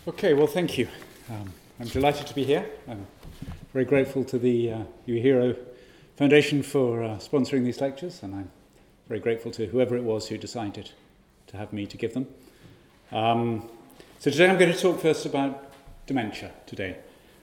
Okay, well, thank you. I'm delighted to be here. I'm very grateful to the UHero Foundation for sponsoring these lectures, and I'm very grateful to whoever it was who decided to have me to give them. So today I'm going to talk first about dementia today.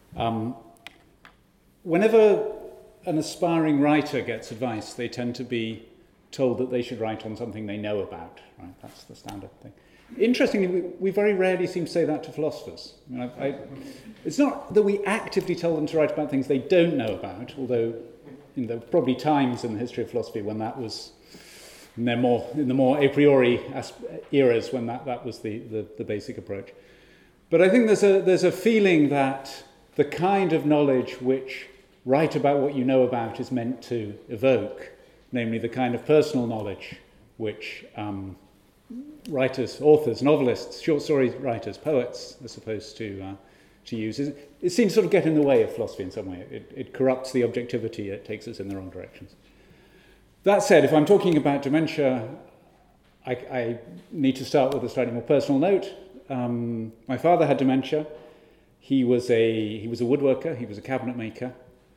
Whenever an aspiring writer gets advice, they tend to be told that they should write on something they know about, right? That's the standard thing. Interestingly, we very rarely seem to say that to philosophers. It's not that we actively tell them to write about things they don't know about, although there were probably times in the history of philosophy when that was, in the more a priori eras, when that was the basic approach. But I think there's a feeling that the kind of knowledge which write about what you know about is meant to evoke, namely the kind of personal knowledge which writers, authors, novelists, short story writers, poets are supposed to use. It seems to sort of get in the way of philosophy in some way. It corrupts the objectivity. It takes us in the wrong directions. That said, if I'm talking about dementia, I need to start with a slightly more personal note. My father had dementia. He was a woodworker. He was a cabinet maker.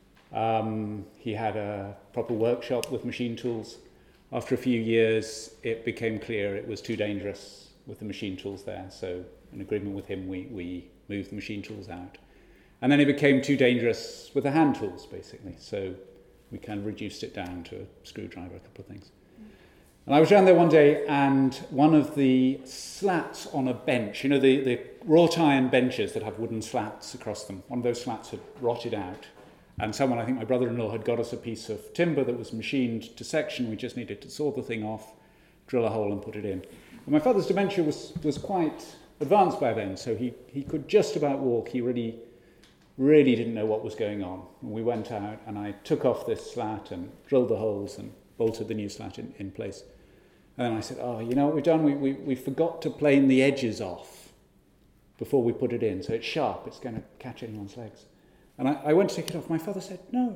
He had a proper workshop with machine tools. After a few years, it became clear it was too dangerous with the machine tools there. So in agreement with him, we moved the machine tools out. And then it became too dangerous with the hand tools, basically. So we kind of reduced it down to a screwdriver, a couple of things. And I was around there one day, and one of the slats on a bench, the wrought iron benches that have wooden slats across them, one of those slats had rotted out. And someone, I think my brother-in-law, had got us a piece of timber that was machined to section. We just needed to saw the thing off, drill a hole and put it in. And my father's dementia was quite advanced by then, so he could just about walk. He really didn't know what was going on. And we went out and I took off this slat and drilled the holes and bolted the new slat in place. And then I said, you know what we've done? We forgot to plane the edges off before we put it in. So it's sharp, it's going to catch anyone's legs. And I went to take it off. My father said, no,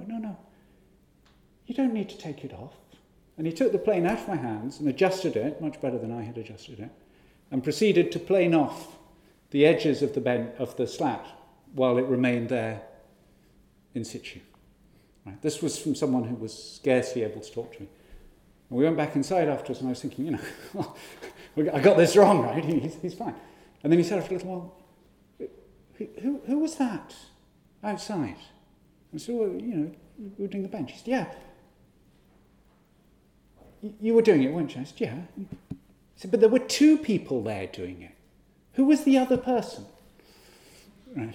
you don't need to take it off. And he took the plane out of my hands and adjusted it, much better than I had adjusted it, and proceeded to plane off the edges of the slat while it remained there in situ. Right? This was from someone who was scarcely able to talk to me. And we went back inside afterwards, and I was thinking, I got this wrong, right? He's fine. And then he said after a little while, who was that outside? And so, we were doing the bench. He said, yeah. You were doing it, weren't you? I said, yeah. He said, but there were two people there doing it. Who was the other person? Right.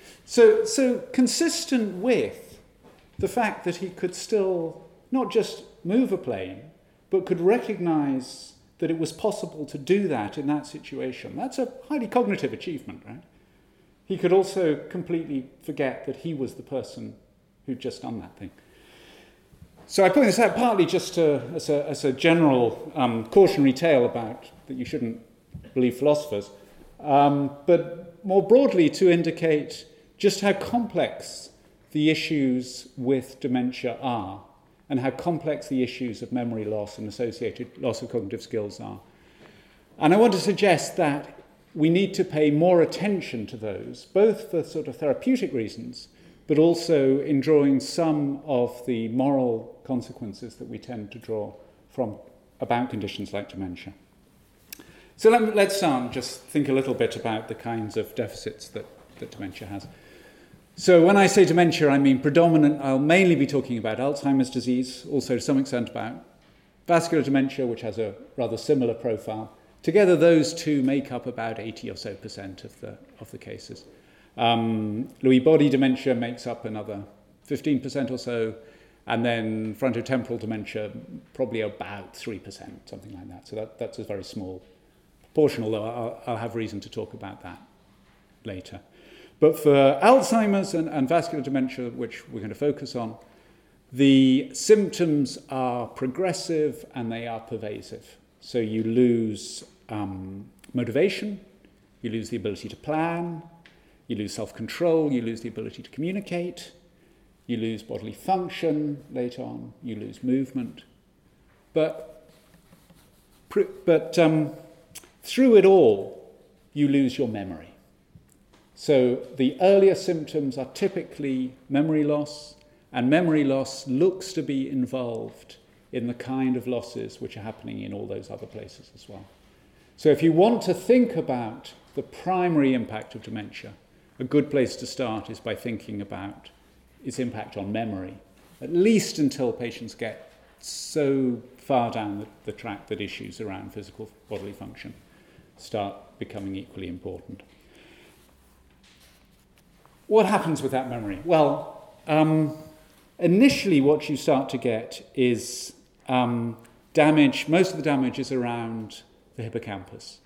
So consistent with the fact that he could still not just move a plane, but could recognize that it was possible to do that in that situation. That's a highly cognitive achievement, right? He could also completely forget that he was the person who'd just done that thing. So I point this out partly just as a general cautionary tale about that you shouldn't believe philosophers, but more broadly to indicate just how complex the issues with dementia are and how complex the issues of memory loss and associated loss of cognitive skills are. And I want to suggest that we need to pay more attention to those, both for sort of therapeutic reasons, but also in drawing some of the moral consequences that we tend to draw from about conditions like dementia. So let's start and just think a little bit about the kinds of deficits that dementia has. So when I say dementia, I mean I'll mainly be talking about Alzheimer's disease, also to some extent about vascular dementia, which has a rather similar profile. Together, those two make up about 80% or so of the cases. Lewy body dementia makes up another 15% or so, and then frontotemporal dementia probably about 3%, something like that. So that's a very small proportion, although I'll have reason to talk about that later. But for Alzheimer's and vascular dementia, which we're going to focus on, the symptoms are progressive and they are pervasive. So you lose motivation, you lose the ability to plan, you lose self-control, you lose the ability to communicate, you lose bodily function later on, you lose movement. But through it all, you lose your memory. So the earlier symptoms are typically memory loss, and memory loss looks to be involved in the kind of losses which are happening in all those other places as well. So if you want to think about the primary impact of dementia, a good place to start is by thinking about its impact on memory, at least until patients get so far down the track that issues around physical bodily function start becoming equally important. What happens with that memory? Well, initially what you start to get is damage. Most of the damage is around the hippocampus.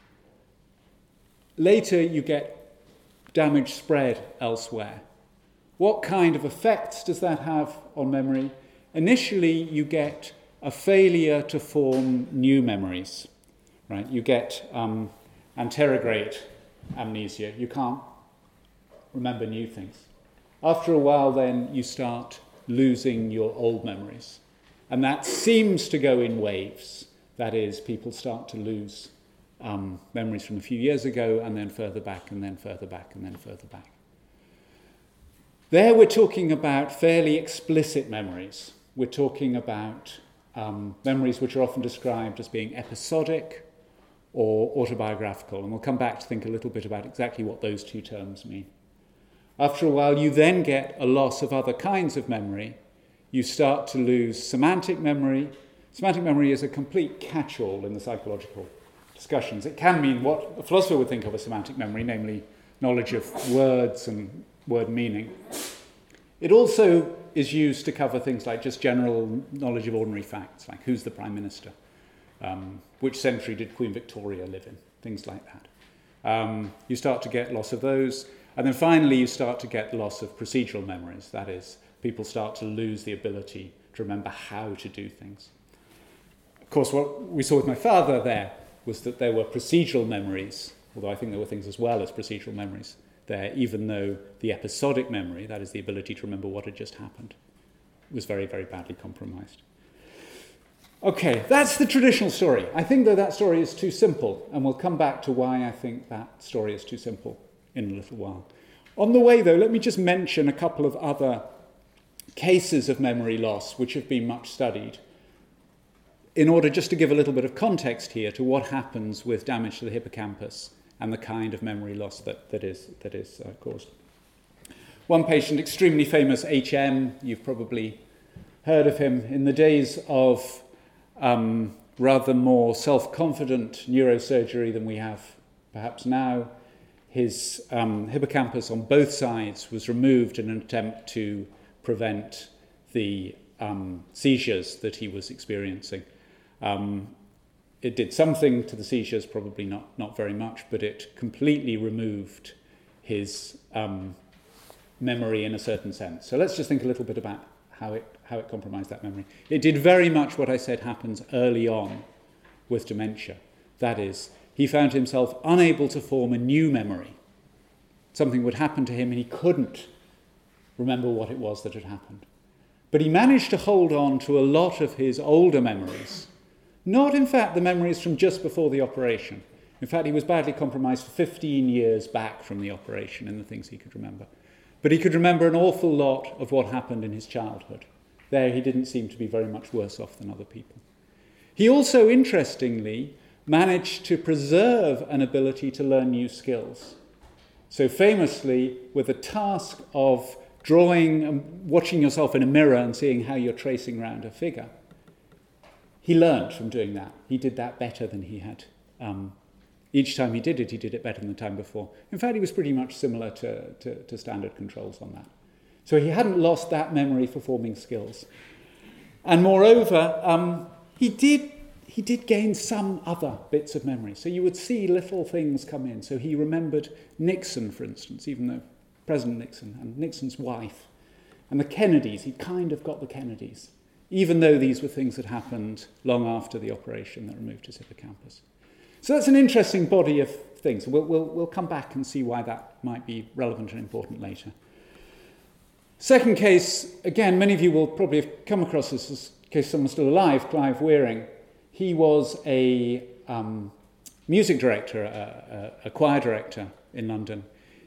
Later you get damage spread elsewhere. What kind of effects does that have on memory? Initially you get a failure to form new memories. Right? You get anterograde amnesia. You can't remember new things. After a while then you start losing your old memories. And that seems to go in waves. That is, people start to lose memories from a few years ago and then further back and then further back and then further back. There we're talking about fairly explicit memories. We're talking about memories which are often described as being episodic or autobiographical. And we'll come back to think a little bit about exactly what those two terms mean. After a while, you then get a loss of other kinds of memory. You start to lose semantic memory. Semantic memory is a complete catch-all in the psychological discussions. It can mean what a philosopher would think of as semantic memory, namely knowledge of words and word meaning. It also is used to cover things like just general knowledge of ordinary facts, like who's the Prime Minister, which century did Queen Victoria live in, things like that. You start to get loss of those. And then finally, you start to get loss of procedural memories. That is, people start to lose the ability to remember how to do things. Of course, what we saw with my father there was that there were procedural memories, although I think there were things as well as procedural memories there, even though the episodic memory, that is the ability to remember what had just happened, was very, very badly compromised. Okay, that's the traditional story. I think that story is too simple, and we'll come back to why I think that story is too simple in a little while. On the way, though, let me just mention a couple of other cases of memory loss which have been much studied, in order just to give a little bit of context here to what happens with damage to the hippocampus and the kind of memory loss that is caused. One patient, extremely famous, HM, you've probably heard of him, in the days of rather more self-confident neurosurgery than we have perhaps now. His hippocampus on both sides was removed in an attempt to prevent the seizures that he was experiencing. It did something to the seizures, probably not very much, but it completely removed his memory in a certain sense. So let's just think a little bit about how it compromised that memory. It did very much what I said happens early on with dementia. That is, he found himself unable to form a new memory. Something would happen to him and he couldn't remember what it was that had happened. But he managed to hold on to a lot of his older memories. Not, in fact, the memories from just before the operation. In fact, he was badly compromised for 15 years back from the operation in the things he could remember. But he could remember an awful lot of what happened in his childhood. There he didn't seem to be very much worse off than other people. He also, interestingly, managed to preserve an ability to learn new skills. So famously, with the task of drawing and watching yourself in a mirror and seeing how you're tracing around a figure, he learned from doing that. He did that better than he had. Each time he did it better than the time before. In fact, he was pretty much similar to standard controls on that. So he hadn't lost that memory for forming skills. And moreover, he did gain some other bits of memory. So you would see little things come in. So he remembered Nixon, for instance, even though President Nixon and Nixon's wife. And the Kennedys, he kind of got the Kennedys, even though these were things that happened long after the operation that removed his hippocampus. So that's an interesting body of things. We'll come back and see why that might be relevant and important later. Second case, again, many of you will probably have come across this as in case someone's still alive, Clive Wearing. He was a music director, a choir director in London.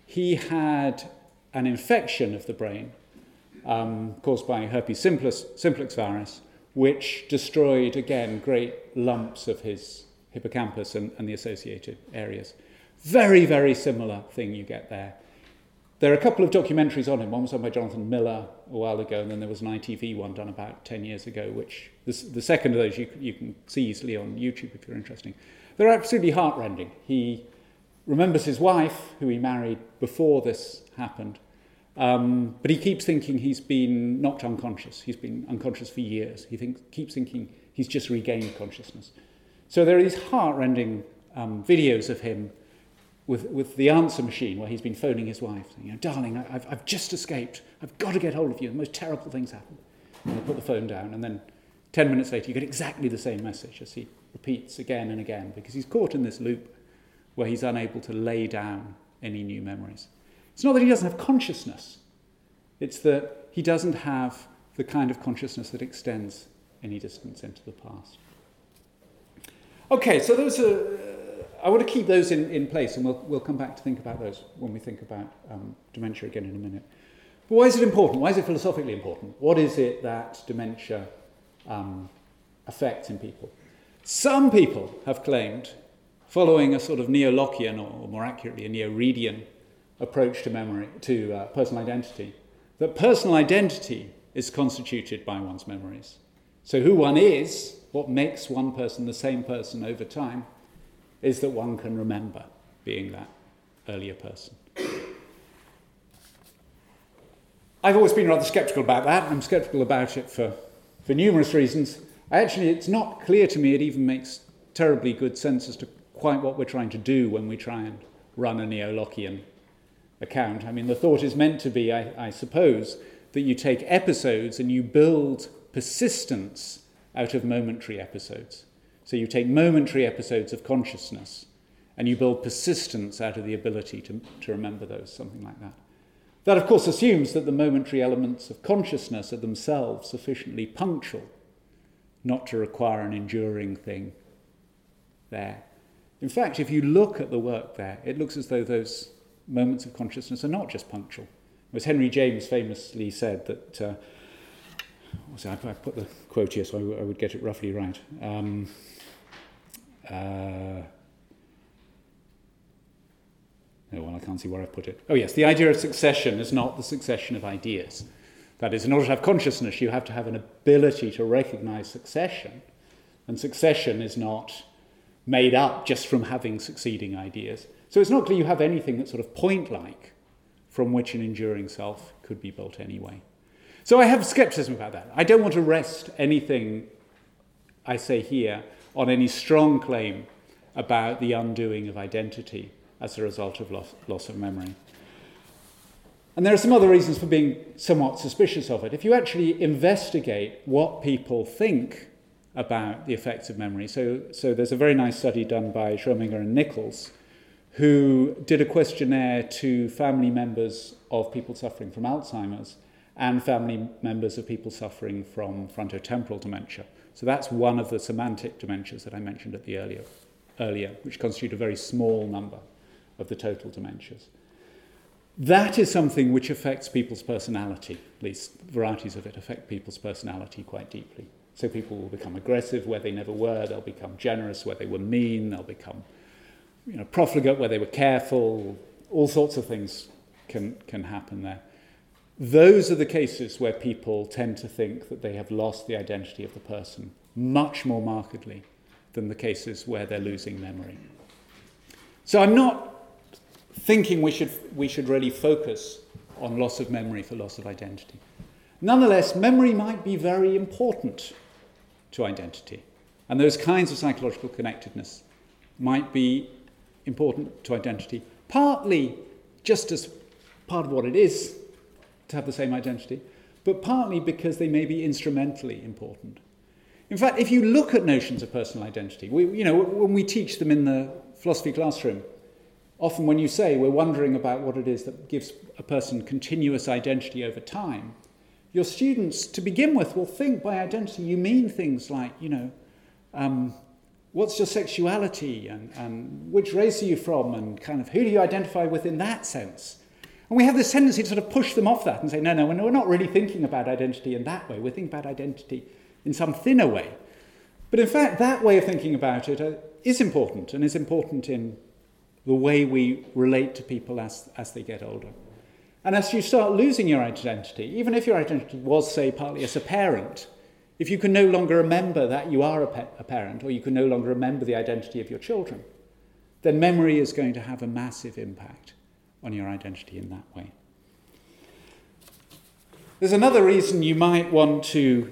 he had an infection of the brain caused by herpes simplex virus, which destroyed, again, great lumps of his hippocampus and the associated areas. Very, very similar thing you get there. There are a couple of documentaries on him. One was done by Jonathan Miller a while ago, and then there was an ITV one done about 10 years ago, which the second of those you can see easily on YouTube if you're interested. They're absolutely heartrending. He remembers his wife, who he married before this happened, but he keeps thinking he's been knocked unconscious. He's been unconscious for years. He keeps thinking he's just regained consciousness. So there are these heartrending videos of him with the answer machine, where he's been phoning his wife, saying, darling, I've just escaped. I've got to get hold of you. The most terrible things happen. And they put the phone down, and then 10 minutes later you get exactly the same message as he repeats again and again, because he's caught in this loop where he's unable to lay down any new memories. It's not that he doesn't have consciousness. It's that he doesn't have the kind of consciousness that extends any distance into the past. Okay, so those are... I want to keep those in place, and we'll come back to think about those when we think about dementia again in a minute. But why is it important? Why is it philosophically important? What is it that dementia affects in people? Some people have claimed, following a sort of neo-Lockean, or more accurately, a neo-Reedian approach to memory, to personal identity, that personal identity is constituted by one's memories. So who one is, what makes one person the same person over time, is that one can remember being that earlier person. I've always been rather sceptical about that. I'm sceptical about it for numerous reasons. It's not clear to me it even makes terribly good sense as to quite what we're trying to do when we try and run a neo-Lockean account. I mean, the thought is meant to be, I suppose, that you take episodes and you build persistence out of momentary episodes. So you take momentary episodes of consciousness and you build persistence out of the ability to remember those, something like that. That, of course, assumes that the momentary elements of consciousness are themselves sufficiently punctual not to require an enduring thing there. In fact, if you look at the work there, it looks as though those moments of consciousness are not just punctual. As Henry James famously said that, I put the quote here so I would get it roughly right. I can't see where I've put it. Oh yes, the idea of succession is not the succession of ideas. That is, in order to have consciousness, you have to have an ability to recognize succession. And succession is not made up just from having succeeding ideas. So it's not clear you have anything that's sort of point-like from which an enduring self could be built anyway. So I have skepticism about that. I don't want to rest anything I say here on any strong claim about the undoing of identity as a result of loss of memory. And there are some other reasons for being somewhat suspicious of it. If you actually investigate what people think about the effects of memory, so there's a very nice study done by Schrominger and Nichols, who did a questionnaire to family members of people suffering from Alzheimer's and family members of people suffering from frontotemporal dementia. So that's one of the semantic dementias that I mentioned at the earlier, which constitute a very small number of the total dementias. That is something which affects people's personality, at least varieties of it affect people's personality quite deeply. So people will become aggressive where they never were, they'll become generous where they were mean, they'll become profligate where they were careful, all sorts of things can happen there. Those are the cases where people tend to think that they have lost the identity of the person much more markedly than the cases where they're losing memory. So I'm not thinking we should really focus on loss of memory for loss of identity. Nonetheless, memory might be very important to identity, and those kinds of psychological connectedness might be important to identity, partly just as part of what it is to have the same identity, but partly because they may be instrumentally important. In fact, if you look at notions of personal identity, when we teach them in the philosophy classroom, often when you say we're wondering about what it is that gives a person continuous identity over time, your students, to begin with, will think by identity you mean things like, what's your sexuality, and which race are you from, and kind of who do you identify with in that sense? And we have this tendency to sort of push them off that and say, no, we're not really thinking about identity in that way. We're thinking about identity in some thinner way. But in fact, that way of thinking about it is important, and is important in the way we relate to people as they get older. And as you start losing your identity, even if your identity was, say, partly as a parent, if you can no longer remember that you are a parent, or you can no longer remember the identity of your children, then memory is going to have a massive impact on your identity in that way. There's another reason you might want to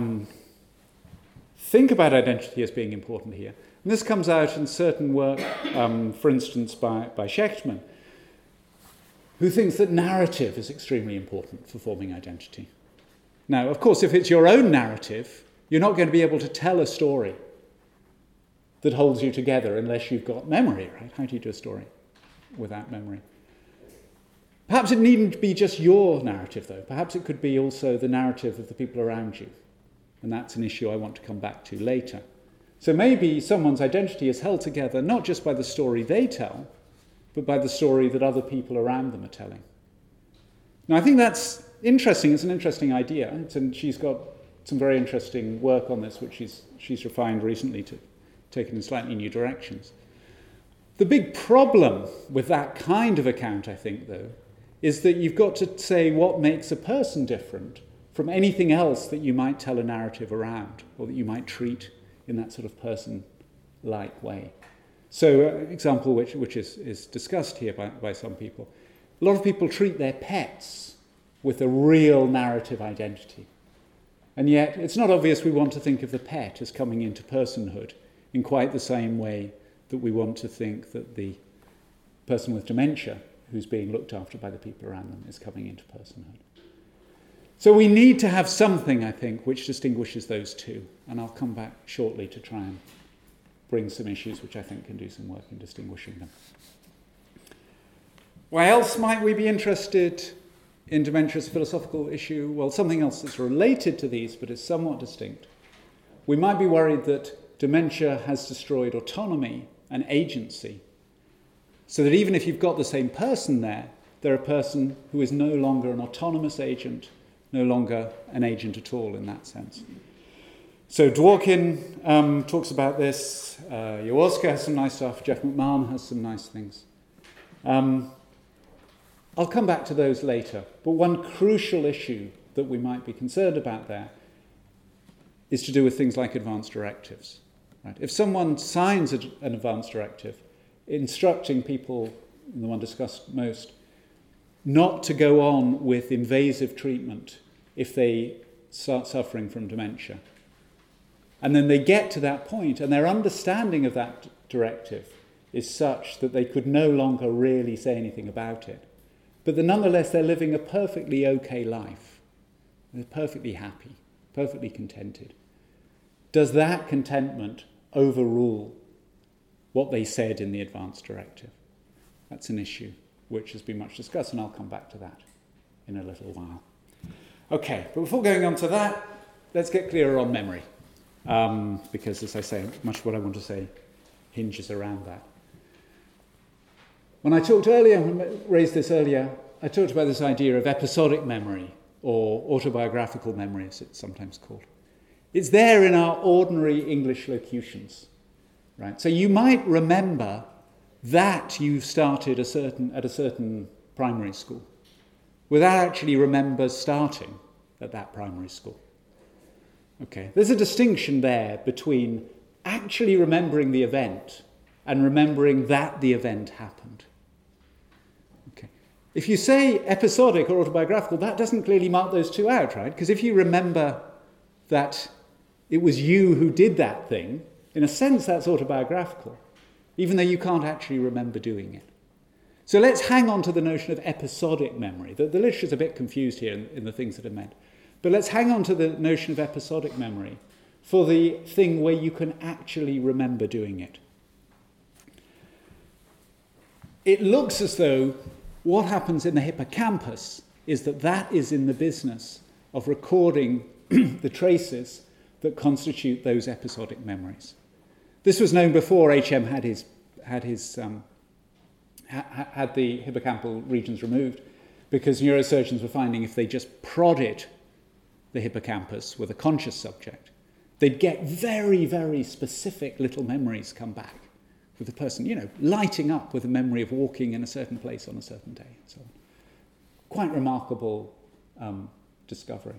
think about identity as being important here. And this comes out in certain work, for instance, by Shechtman, who thinks that narrative is extremely important for forming identity. Now, of course, if it's your own narrative, you're not going to be able to tell a story that holds you together unless you've got memory, right? How do you do a story without memory? Perhaps it needn't be just your narrative, though. Perhaps it could be also the narrative of the people around you. And that's an issue I want to come back to later. So maybe someone's identity is held together not just by the story they tell, but by the story that other people around them are telling. Now, I think that's interesting. It's an interesting idea. And she's got some very interesting work on this, which she's refined recently to take it in slightly new directions. The big problem with that kind of account, I think, though, is that you've got to say what makes a person different from anything else that you might tell a narrative around, or that you might treat in that sort of person-like way. So an example which is discussed here by some people, a lot of people treat their pets with a real narrative identity. And yet it's not obvious we want to think of the pet as coming into personhood in quite the same way that we want to think that the person with dementia who's being looked after by the people around them is coming into personhood. So we need to have something, I think, which distinguishes those two. And I'll come back shortly to try and bring some issues which I think can do some work in distinguishing them. Why else might we be interested in dementia as a philosophical issue? Well, something else that's related to these, but is somewhat distinct. We might be worried that dementia has destroyed autonomy and agency, so that even if you've got the same person there, they're a person who is no longer an autonomous agent, no longer an agent at all in that sense. So Dworkin talks about this. Jaworska has some nice stuff. Jeff McMahon has some nice things. I'll come back to those later. But one crucial issue that we might be concerned about there is to do with things like advance directives. Right? If someone signs an advance directive instructing people, the one discussed most, not to go on with invasive treatment if they start suffering from dementia, and then they get to that point and their understanding of that directive is such that they could no longer really say anything about it, but then nonetheless they're living a perfectly okay life. They're perfectly happy, perfectly contented. Does that contentment overrule what they said in the advance directive? That's an issue which has been much discussed, and I'll come back to that in a little while. Okay, but before going on to that, let's get clearer on memory, because, as I say, much of what I want to say hinges around that. When I raised this earlier, I talked about this idea of episodic memory, or autobiographical memory, as it's sometimes called. It's there in our ordinary English locutions, right? So you might remember that you started at a certain primary school without actually remember starting at that primary school. Okay, there's a distinction there between actually remembering the event and remembering that the event happened. Okay, if you say episodic or autobiographical, that doesn't clearly mark those two out, right? Because if you remember that it was you who did that thing, in a sense that's autobiographical, even though you can't actually remember doing it. So let's hang on to the notion of episodic memory. The literature's a bit confused here in the things that are meant. But let's hang on to the notion of episodic memory for the thing where you can actually remember doing it. It looks as though what happens in the hippocampus is that is in the business of recording the traces that constitute those episodic memories. This was known before HM had the hippocampal regions removed, because neurosurgeons were finding if they just prodded the hippocampus with a conscious subject, they'd get very, very specific little memories come back with the person, lighting up with a memory of walking in a certain place on a certain day and so on. Quite remarkable discovery.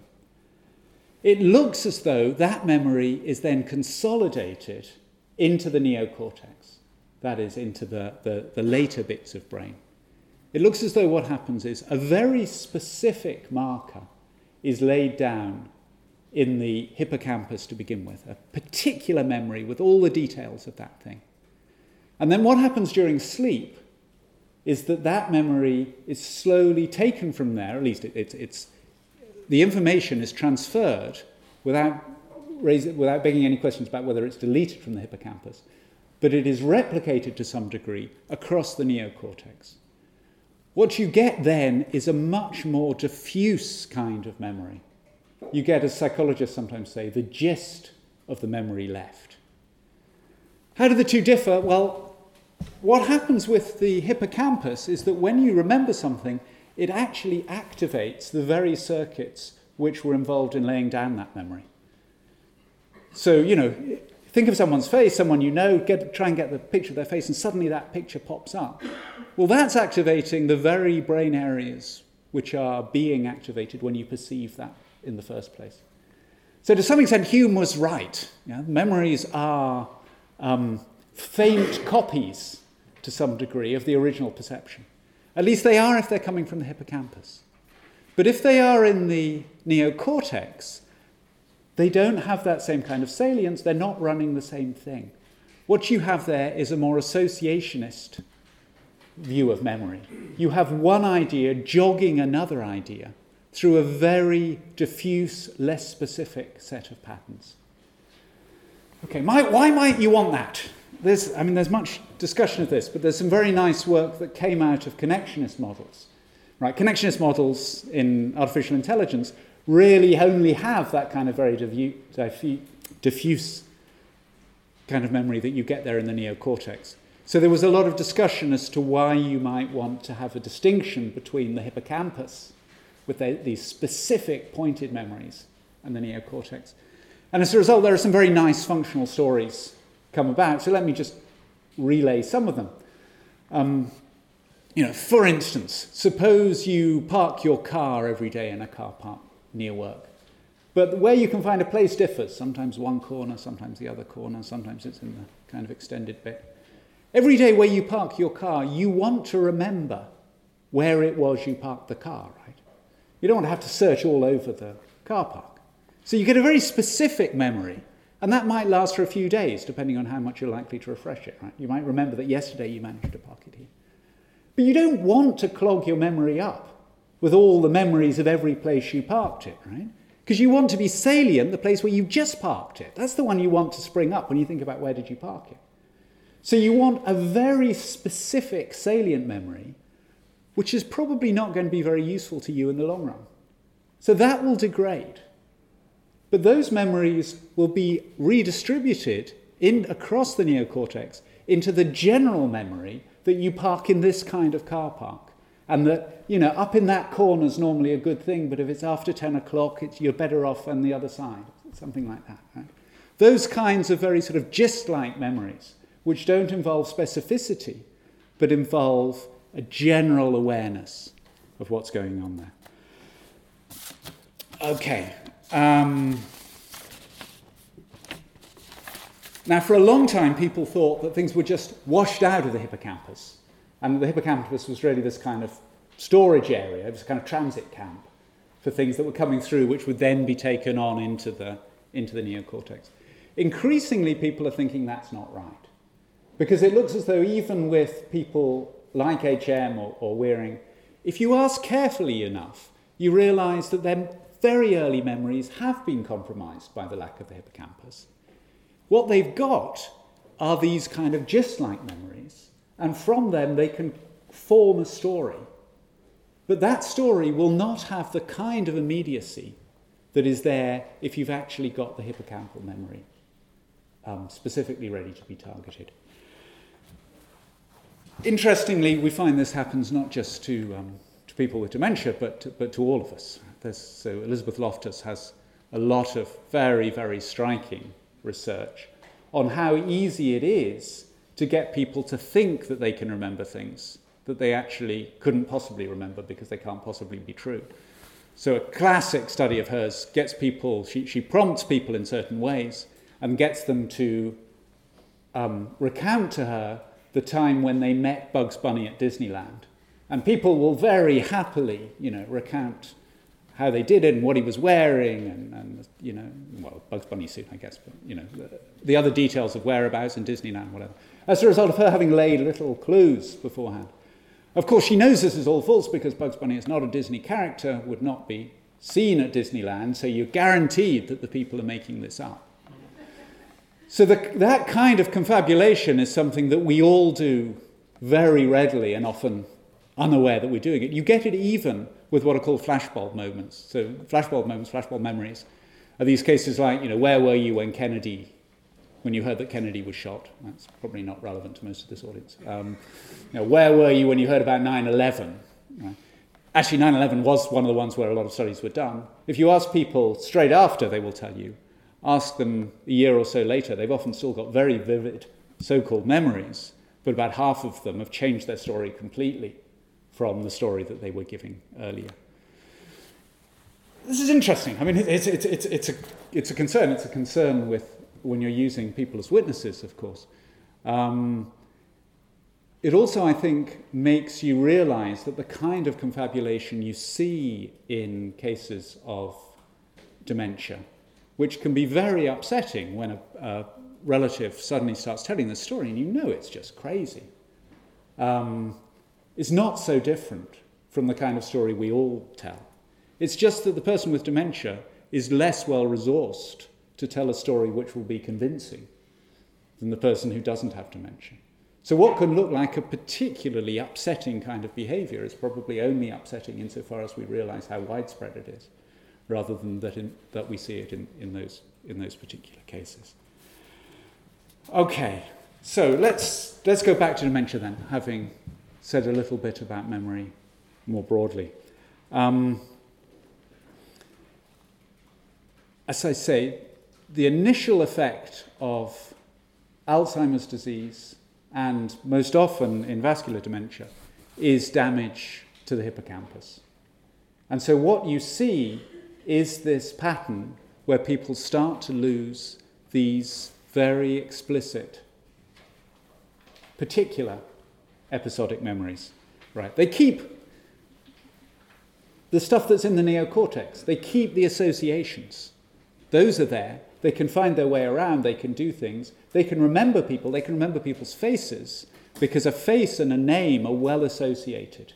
It looks as though that memory is then consolidated into the neocortex, that is, into the later bits of brain. It looks as though what happens is a very specific marker is laid down in the hippocampus to begin with, a particular memory with all the details of that thing. And then what happens during sleep is that memory is slowly taken from there, at least it's the information is transferred without begging any questions about whether it's deleted from the hippocampus, but it is replicated to some degree across the neocortex. What you get then is a much more diffuse kind of memory. You get, as psychologists sometimes say, the gist of the memory left. How do the two differ? Well, what happens with the hippocampus is that when you remember something, it actually activates the very circuits which were involved in laying down that memory. So, think of someone's face, someone try and get the picture of their face, and suddenly that picture pops up. Well, that's activating the very brain areas which are being activated when you perceive that in the first place. So to some extent, Hume was right. Memories are faint copies, to some degree, of the original perception. At least they are if they're coming from the hippocampus. But if they are in the neocortex, they don't have that same kind of salience. They're not running the same thing. What you have there is a more associationist view of memory. You have one idea jogging another idea through a very diffuse, less specific set of patterns. Okay, why might you want that? There's much discussion of this, but there's some very nice work that came out of connectionist models. Right, connectionist models in artificial intelligence really only have that kind of very diffuse kind of memory that you get there in the neocortex. So there was a lot of discussion as to why you might want to have a distinction between the hippocampus with these specific pointed memories and the neocortex. And as a result, there are some very nice functional stories come about. So let me just relay some of them. For instance, suppose you park your car every day in a car park near work. But where you can find a place differs. Sometimes one corner, sometimes the other corner, sometimes it's in the kind of extended bit. Every day where you park your car, you want to remember where it was you parked the car, right? You don't want to have to search all over the car park. So you get a very specific memory, and that might last for a few days, depending on how much you're likely to refresh it, right? You might remember that yesterday you managed to park it here. But you don't want to clog your memory up with all the memories of every place you parked it, right? Because you want to be salient, the place where you just parked it. That's the one you want to spring up when you think about where did you park it. So you want a very specific salient memory, which is probably not going to be very useful to you in the long run. So that will degrade. But those memories will be redistributed across the neocortex into the general memory that you park in this kind of car park. And that, up in that corner is normally a good thing, but if it's after 10 o'clock, you're better off on the other side. Something like that, right? Those kinds of very sort of gist-like memories, which don't involve specificity, but involve a general awareness of what's going on there. Okay. Now, for a long time, people thought that things were just washed out of the hippocampus, and the hippocampus was really this kind of storage area, it was a kind of transit camp for things that were coming through, which would then be taken on into the neocortex. Increasingly, people are thinking that's not right, because it looks as though even with people like HM or Wearing, if you ask carefully enough, you realise that their very early memories have been compromised by the lack of the hippocampus. What they've got are these kind of gist-like memories, and from them they can form a story. But that story will not have the kind of immediacy that is there if you've actually got the hippocampal memory specifically ready to be targeted. Interestingly, we find this happens not just to people with dementia, but to all of us. So Elizabeth Loftus has a lot of very, very striking research on how easy it is to get people to think that they can remember things that they actually couldn't possibly remember because they can't possibly be true. So a classic study of hers gets people, she prompts people in certain ways and gets them to recount to her the time when they met Bugs Bunny at Disneyland. And people will very happily, recount how they did it and what he was wearing and Bugs Bunny suit, I guess, but, the other details of whereabouts in Disneyland, whatever, as a result of her having laid little clues beforehand. Of course, she knows this is all false because Bugs Bunny is not a Disney character, would not be seen at Disneyland, so you're guaranteed that the people are making this up. So that kind of confabulation is something that we all do very readily and often unaware that we're doing it. You get it even with what are called flashbulb moments. So flashbulb moments, flashbulb memories, are these cases like, where were you when you heard that Kennedy was shot? That's probably not relevant to most of this audience. Where were you when you heard about 9/11? Right? Actually, 9/11 was one of the ones where a lot of studies were done. If you ask people straight after, they will tell you. Ask them a year or so later, they've often still got very vivid so-called memories, but about half of them have changed their story completely from the story that they were giving earlier. This is interesting. I mean, it's a concern. It's a concern with when you're using people as witnesses, of course. It also, I think, makes you realize that the kind of confabulation you see in cases of dementia, which can be very upsetting when a relative suddenly starts telling the story and it's just crazy, is not so different from the kind of story we all tell. It's just that the person with dementia is less well-resourced to tell a story which will be convincing than the person who doesn't have dementia. So what can look like a particularly upsetting kind of behavior is probably only upsetting insofar as we realize how widespread it is, rather than that we see it in those particular cases. Okay, so let's go back to dementia then, having said a little bit about memory more broadly. As I say, the initial effect of Alzheimer's disease, and most often in vascular dementia, is damage to the hippocampus. And so what you see is this pattern where people start to lose these very explicit, particular episodic memories. Right? They keep the stuff that's in the neocortex. They keep the associations. Those are there. They can find their way around. They can do things. They can remember people. They can remember people's faces because a face and a name are well associated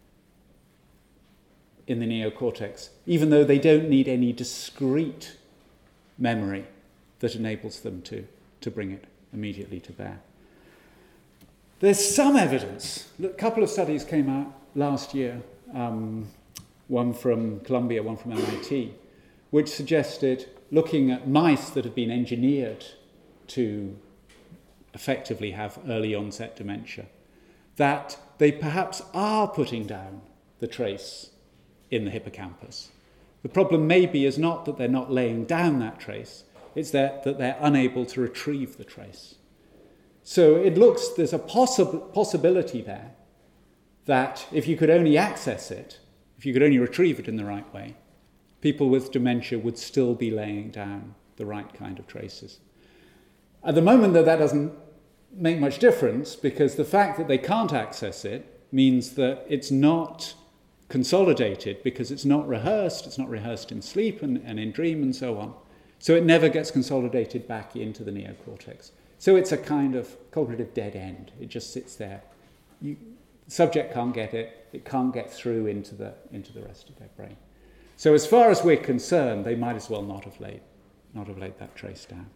in the neocortex, even though they don't need any discrete memory that enables them to bring it immediately to bear. There's some evidence. A couple of studies came out last year, one from Columbia, one from MIT, which suggested, looking at mice that have been engineered to effectively have early onset dementia, that they perhaps are putting down the trace in the hippocampus. The problem maybe is not that they're not laying down that trace, it's that they're unable to retrieve the trace. So it looks, there's a possibility there that if you could only access it, if you could only retrieve it in the right way, people with dementia would still be laying down the right kind of traces. At the moment, though, that doesn't make much difference because the fact that they can't access it means that it's not consolidated because it's not rehearsed in sleep and in dream and so on. So it never gets consolidated back into the neocortex. So it's a kind of cognitive dead end. It just sits there. The subject can't get it. It can't get through into the rest of their brain. So as far as we're concerned, they might as well not have laid that trace down.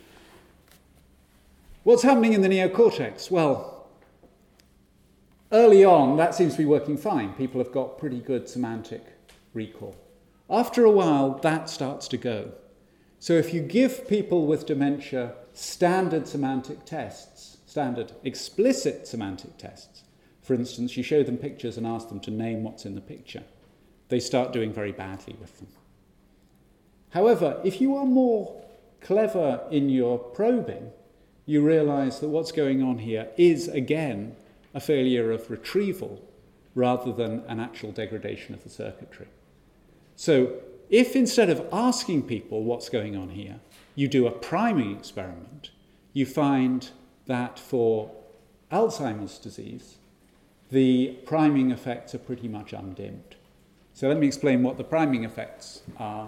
What's happening in the neocortex? Well, early on, that seems to be working fine. People have got pretty good semantic recall. After a while, that starts to go. So if you give people with dementia standard semantic tests, standard explicit semantic tests, for instance, you show them pictures and ask them to name what's in the picture, they start doing very badly with them. However, if you are more clever in your probing, you realise that what's going on here is, again, a failure of retrieval rather than an actual degradation of the circuitry. So if instead of asking people what's going on here, you do a priming experiment, you find that for Alzheimer's disease, the priming effects are pretty much undimmed. So let me explain what the priming effects are.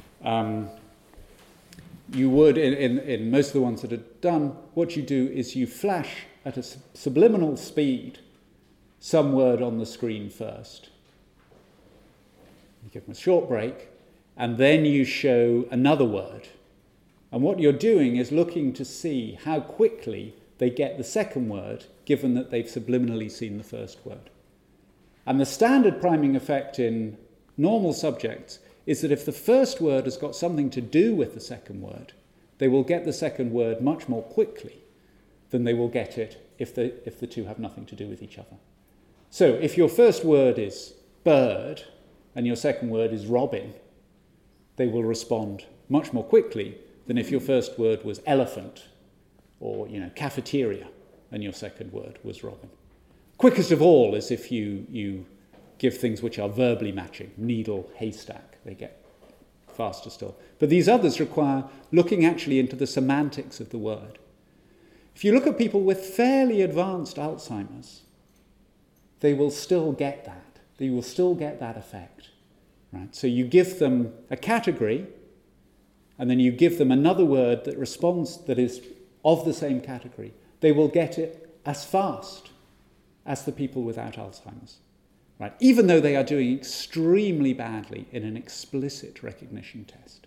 You would, in most of the ones that are done, what you do is you flash at a subliminal speed some word on the screen first. You give them a short break, and then you show another word. And what you're doing is looking to see how quickly they get the second word, given that they've subliminally seen the first word. And the standard priming effect in normal subjects is that if the first word has got something to do with the second word, they will get the second word much more quickly than they will get it if the two have nothing to do with each other. So if your first word is bird and your second word is robin, they will respond much more quickly than if your first word was elephant or cafeteria and your second word was robin. Quickest of all is if you give things which are verbally matching, needle, haystack, they get faster still. But these others require looking actually into the semantics of the word. If you look at people with fairly advanced Alzheimer's, they will still get that. They will still get that effect. Right? So you give them a category, and then you give them another word that responds, that is of the same category. They will get it as fast as the people without Alzheimer's. Right? Even though they are doing extremely badly in an explicit recognition test.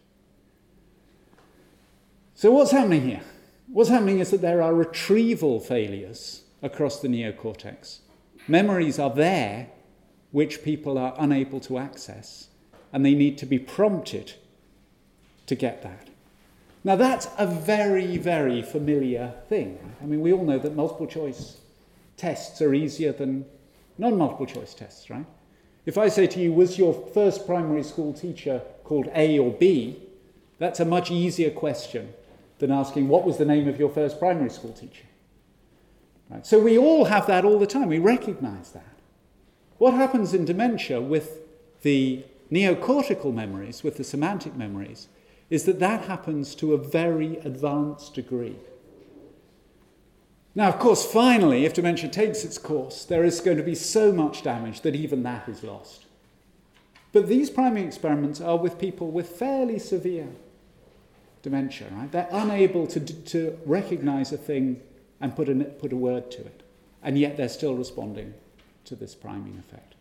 So what's happening here? What's happening is that there are retrieval failures across the neocortex. Memories are there which people are unable to access, and they need to be prompted to get that. Now that's a very, very familiar thing. I mean, we all know that multiple choice tests are easier than non-multiple choice tests, right? If I say to you, was your first primary school teacher called A or B, that's a much easier question than asking what was the name of your first primary school teacher. Right? So we all have that all the time. We recognize that. What happens in dementia with the neocortical memories, with the semantic memories, is that happens to a very advanced degree. Now, of course, finally, if dementia takes its course, there is going to be so much damage that even that is lost. But these priming experiments are with people with fairly severe dementia, right? They're unable to recognize a thing and put a word to it, and yet they're still responding to this priming effect.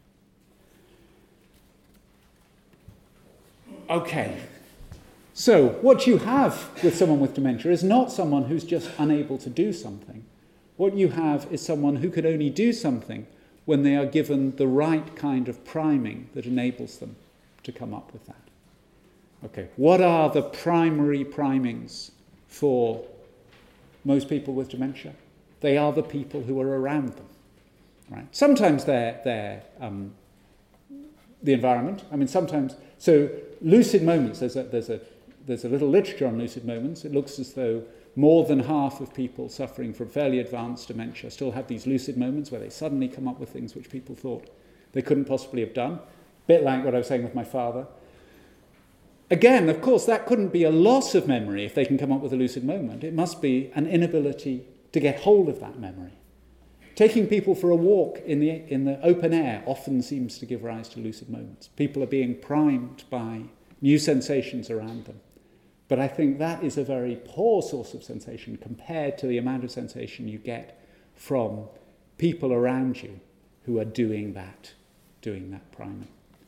Okay, so what you have with someone with dementia is not someone who's just unable to do something. What you have is someone who can only do something when they are given the right kind of priming that enables them to come up with that. Okay, what are the primary primings for most people with dementia? They are the people who are around them. Right? Sometimes they're the environment. I mean, sometimes. So lucid moments. There's a little literature on lucid moments. It looks as though more than half of people suffering from fairly advanced dementia still have these lucid moments where they suddenly come up with things which people thought they couldn't possibly have done. A bit like what I was saying with my father. Again, of course, that couldn't be a loss of memory if they can come up with a lucid moment. It must be an inability to get hold of that memory. Taking people for a walk in the open air often seems to give rise to lucid moments. People are being primed by new sensations around them. But I think that is a very poor source of sensation compared to the amount of sensation you get from people around you who are doing that priming.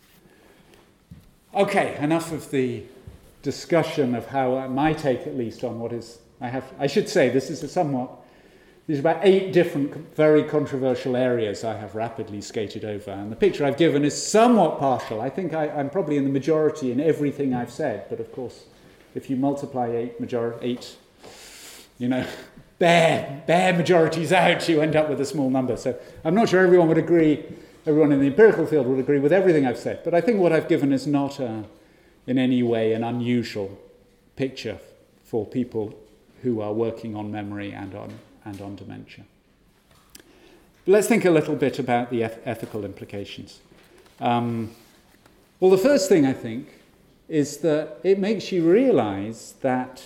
Okay, enough of the discussion of how my take, at least, on what is... I should say, there's about 8 different, very controversial areas I have rapidly skated over, and the picture I've given is somewhat partial. I think I'm probably in the majority in everything I've said, but of course if you multiply eight, bare majorities out, you end up with a small number. So I'm not sure everyone in the empirical field would agree with everything I've said, but I think what I've given is not in any way an unusual picture for people who are working on memory and on dementia. But let's think a little bit about the ethical implications. Well, the first thing I think is that it makes you realize that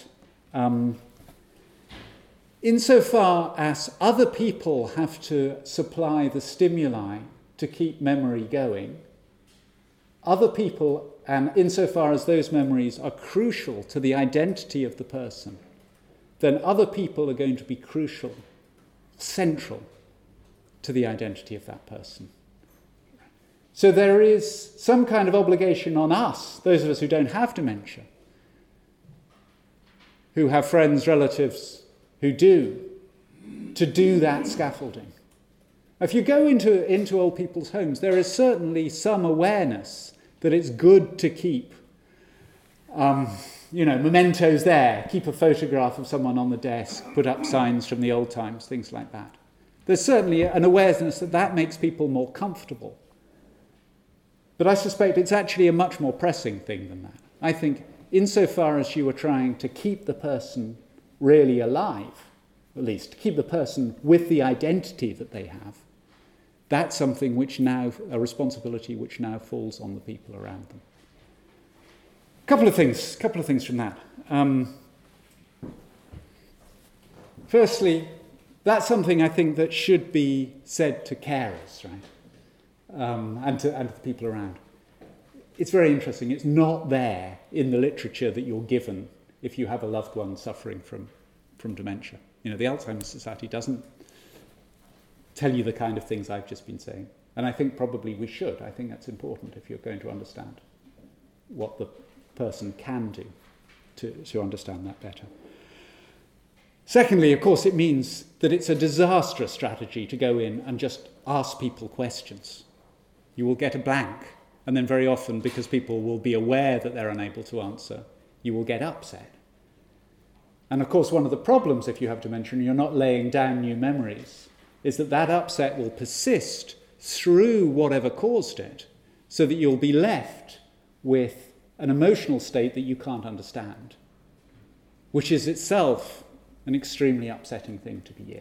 insofar as other people have to supply the stimuli to keep memory going, other people, and insofar as those memories are crucial to the identity of the person, then other people are going to be crucial, central to the identity of that person. So there is some kind of obligation on us, those of us who don't have dementia, who have friends, relatives who do, to do that scaffolding. If you go into old people's homes, there is certainly some awareness that it's good to keep mementos there, keep a photograph of someone on the desk, put up signs from the old times, things like that. There's certainly an awareness that makes people more comfortable. But I suspect it's actually a much more pressing thing than that. I think insofar as you are trying to keep the person really alive, at least keep the person with the identity that they have, that's something a responsibility which now falls on the people around them. Couple of things from that. Firstly, that's something I think that should be said to carers, right? And to the people around. It's very interesting. It's not there in the literature that you're given if you have a loved one suffering from dementia. The Alzheimer's Society doesn't tell you the kind of things I've just been saying. And I think probably we should. I think that's important if you're going to understand what the person can do to understand that better. Secondly, of course, it means that it's a disastrous strategy to go in and just ask people questions. You will get a blank, and then very often, because people will be aware that they're unable to answer, you will get upset. And of course, one of the problems if you have dementia and you're not laying down new memories is that upset will persist through whatever caused it, so that you'll be left with an emotional state that you can't understand, which is itself an extremely upsetting thing to be in.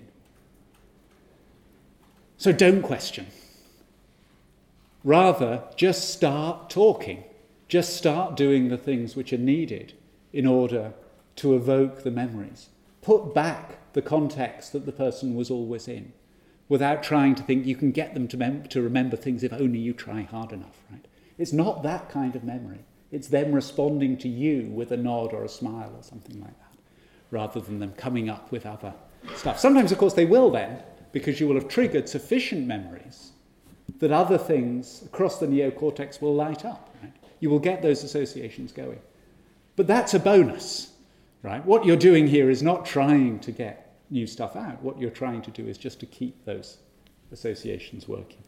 So don't question. Rather, just start talking. Just start doing the things which are needed in order to evoke the memories. Put back the context that the person was always in, without trying to think you can get them to remember things if only you try hard enough, right? It's not that kind of memory. It's them responding to you with a nod or a smile or something like that, rather than them coming up with other stuff. Sometimes, of course, they will then, because you will have triggered sufficient memories that other things across the neocortex will light up, right? You will get those associations going. But that's a bonus, right? What you're doing here is not trying to get new stuff out. What you're trying to do is just to keep those associations working.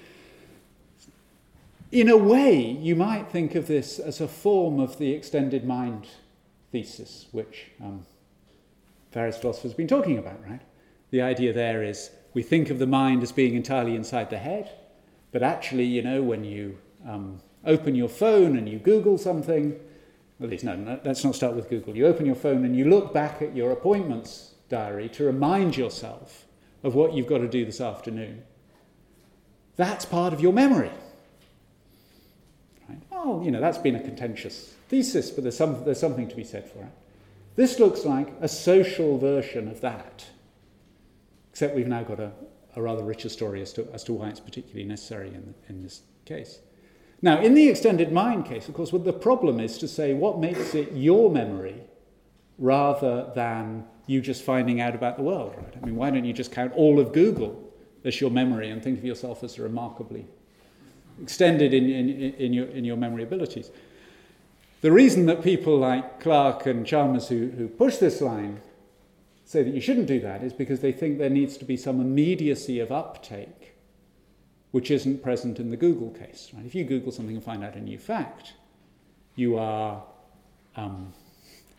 In a way, you might think of this as a form of the extended mind thesis, which various philosophers have been talking about, right? The idea there is we think of the mind as being entirely inside the head, but actually, when you open your phone and you Google something, at least, no, let's not start with Google. You open your phone and you look back at your appointments diary to remind yourself of what you've got to do this afternoon. That's part of your memory. Right? Well, that's been a contentious thesis, but there's something to be said for it. This looks like a social version of that, except we've now got a rather richer story as to why it's particularly necessary in this case. Now, in the extended mind case, of course, what the problem is to say what makes it your memory rather than you just finding out about the world, right? I mean, why don't you just count all of Google as your memory and think of yourself as remarkably extended in your memory abilities? The reason that people like Clark and Chalmers who push this line say that you shouldn't do that is because they think there needs to be some immediacy of uptake which isn't present in the Google case. Right? If you Google something and find out a new fact, you are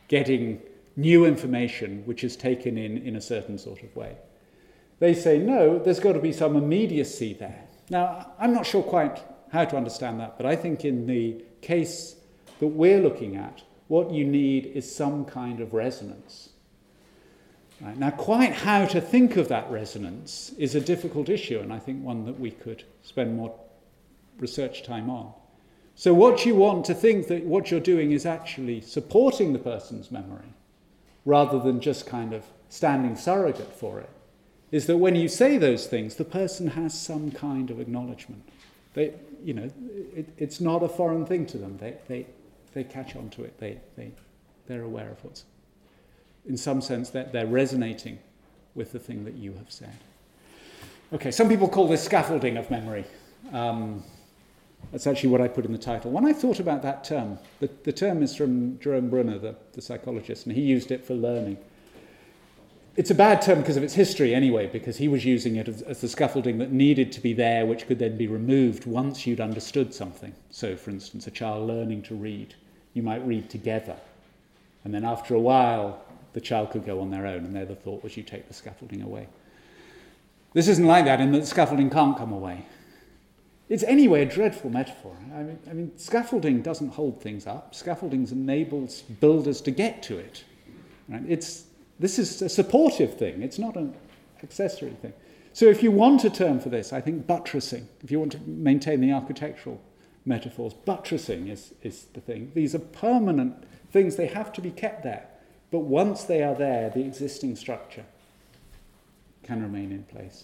getting new information which is taken in a certain sort of way. They say, no, there's got to be some immediacy there. Now, I'm not sure quite how to understand that, but I think in the case that we're looking at, what you need is some kind of resonance. Right? Now, quite how to think of that resonance is a difficult issue, and I think one that we could spend more research time on. So what you want to think that what you're doing is actually supporting the person's memory, rather than just kind of standing surrogate for it, is that when you say those things, the person has some kind of acknowledgement. They, it's not a foreign thing to them. They catch on to it. They're aware of what's, in some sense, that they're resonating with the thing that you have said. Okay, some people call this scaffolding of memory. That's actually what I put in the title. When I thought about that term, the term is from Jerome Brunner, the psychologist, and he used it for learning. It's a bad term because of its history anyway, because he was using it as the scaffolding that needed to be there, which could then be removed once you'd understood something. So, for instance, a child learning to read, you might read together. And then after a while, the child could go on their own, and there the thought was you take the scaffolding away. This isn't like that, in that the scaffolding can't come away. It's anyway a dreadful metaphor. I mean, scaffolding doesn't hold things up. Scaffolding enables builders to get to it. Right? This is a supportive thing. It's not an accessory thing. So if you want a term for this, I think buttressing, if you want to maintain the architectural metaphors, buttressing is the thing. These are permanent things. They have to be kept there. But once they are there, the existing structure can remain in place.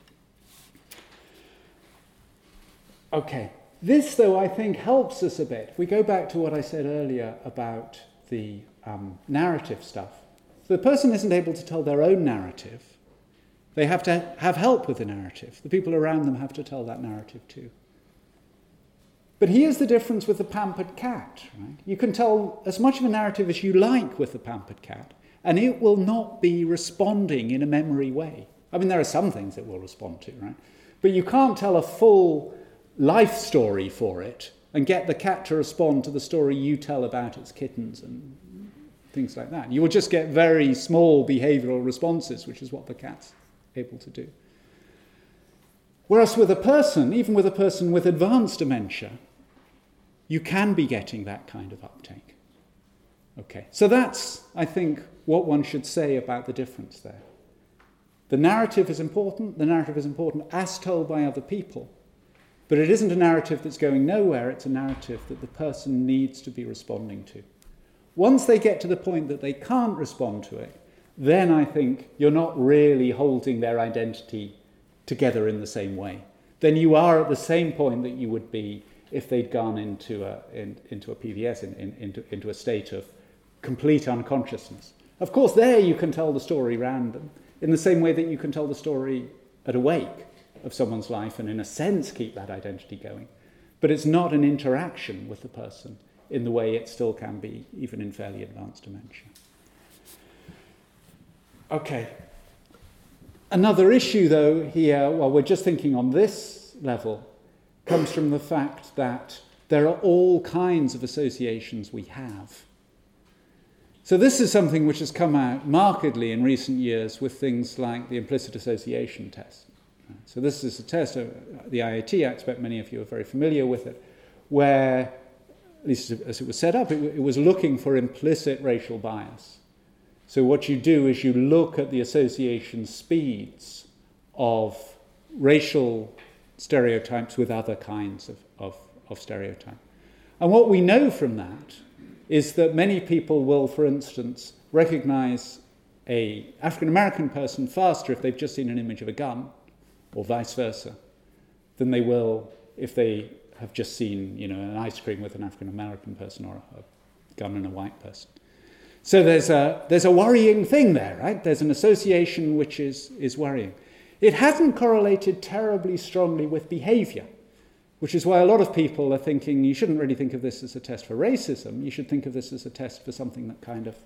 Okay. This, though, I think helps us a bit. If we go back to what I said earlier about the narrative stuff, the person isn't able to tell their own narrative. They have to have help with the narrative. The people around them have to tell that narrative too. But here's the difference with the pampered cat. Right? You can tell as much of a narrative as you like with the pampered cat, and it will not be responding in a memory way. I mean, there are some things it will respond to, right? But you can't tell a full life story for it and get the cat to respond to the story you tell about its kittens and things like that. You will just get very small behavioural responses, which is what the cat's able to do. Whereas with a person, even with a person with advanced dementia, you can be getting that kind of uptake. Okay, so that's, I think, what one should say about the difference there. The narrative is important. The narrative is important as told by other people. But it isn't a narrative that's going nowhere. It's a narrative that the person needs to be responding to. Once they get to the point that they can't respond to it, then I think you're not really holding their identity together in the same way. Then you are at the same point that you would be if they'd gone into a PVS, into a state of complete unconsciousness. Of course, there you can tell the story random, in the same way that you can tell the story at a wake of someone's life and in a sense keep that identity going. But it's not an interaction with the person in the way it still can be, even in fairly advanced dementia. Okay. Another issue, though, here, while we're just thinking on this level, comes from the fact that there are all kinds of associations we have. So this is something which has come out markedly in recent years with things like the implicit association test. So this is a test of the IAT, I expect many of you are very familiar with it, where, at least as it was set up, it was looking for implicit racial bias. So what you do is you look at the association speeds of racial stereotypes with other kinds of stereotype. And what we know from that is that many people will, for instance, recognize an African-American person faster if they've just seen an image of a gun, or vice versa, than they will if they have just seen, an ice cream with an African-American person or a gun and a white person. So there's a worrying thing there, right? There's an association which is worrying. It hasn't correlated terribly strongly with behavior, which is why a lot of people are thinking you shouldn't really think of this as a test for racism. You should think of this as a test for something that kind of,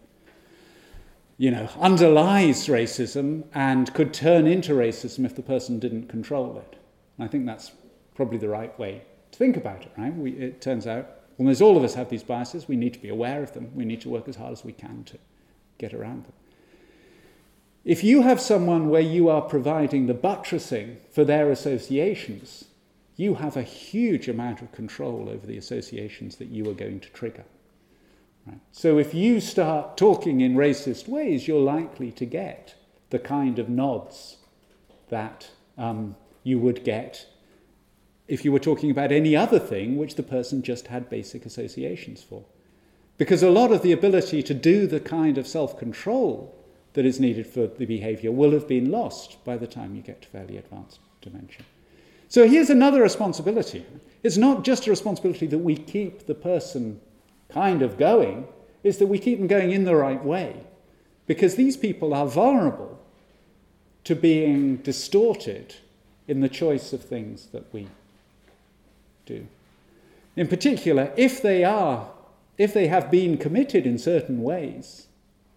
underlies racism and could turn into racism if the person didn't control it. And I think that's probably the right way to think about it, right? It turns out almost all of us have these biases. We need to be aware of them. We need to work as hard as we can to get around them. If you have someone where you are providing the buttressing for their associations, you have a huge amount of control over the associations that you are going to trigger. Right? So if you start talking in racist ways, you're likely to get the kind of nods that you would get if you were talking about any other thing which the person just had basic associations for. Because a lot of the ability to do the kind of self-control that is needed for the behaviour will have been lost by the time you get to fairly advanced dementia. So here's another responsibility. It's not just a responsibility that we keep the person kind of going, it's that we keep them going in the right way. Because these people are vulnerable to being distorted in the choice of things that we do. In particular, if they have been committed in certain ways,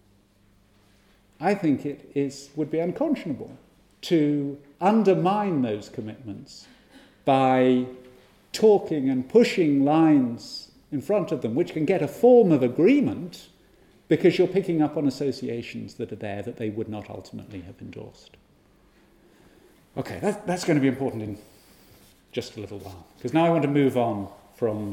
I think it would be unconscionable to undermine those commitments by talking and pushing lines in front of them, which can get a form of agreement because you're picking up on associations that are there that they would not ultimately have endorsed. Okay, that's going to be important in just a little while, because now I want to move on from...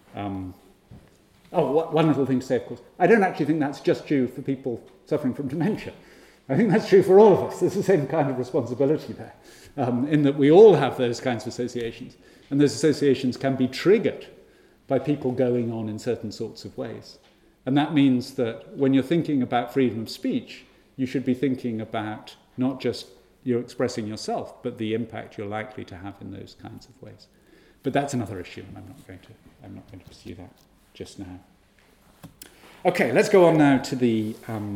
one little thing to say, of course. I don't actually think that's just true for people suffering from dementia. I think that's true for all of us. There's the same kind of responsibility there, in that we all have those kinds of associations, and those associations can be triggered by people going on in certain sorts of ways. And that means that when you're thinking about freedom of speech, you should be thinking about not just you're expressing yourself, but the impact you're likely to have in those kinds of ways. But that's another issue, and I'm not going to pursue that just now. Okay, let's go on now to the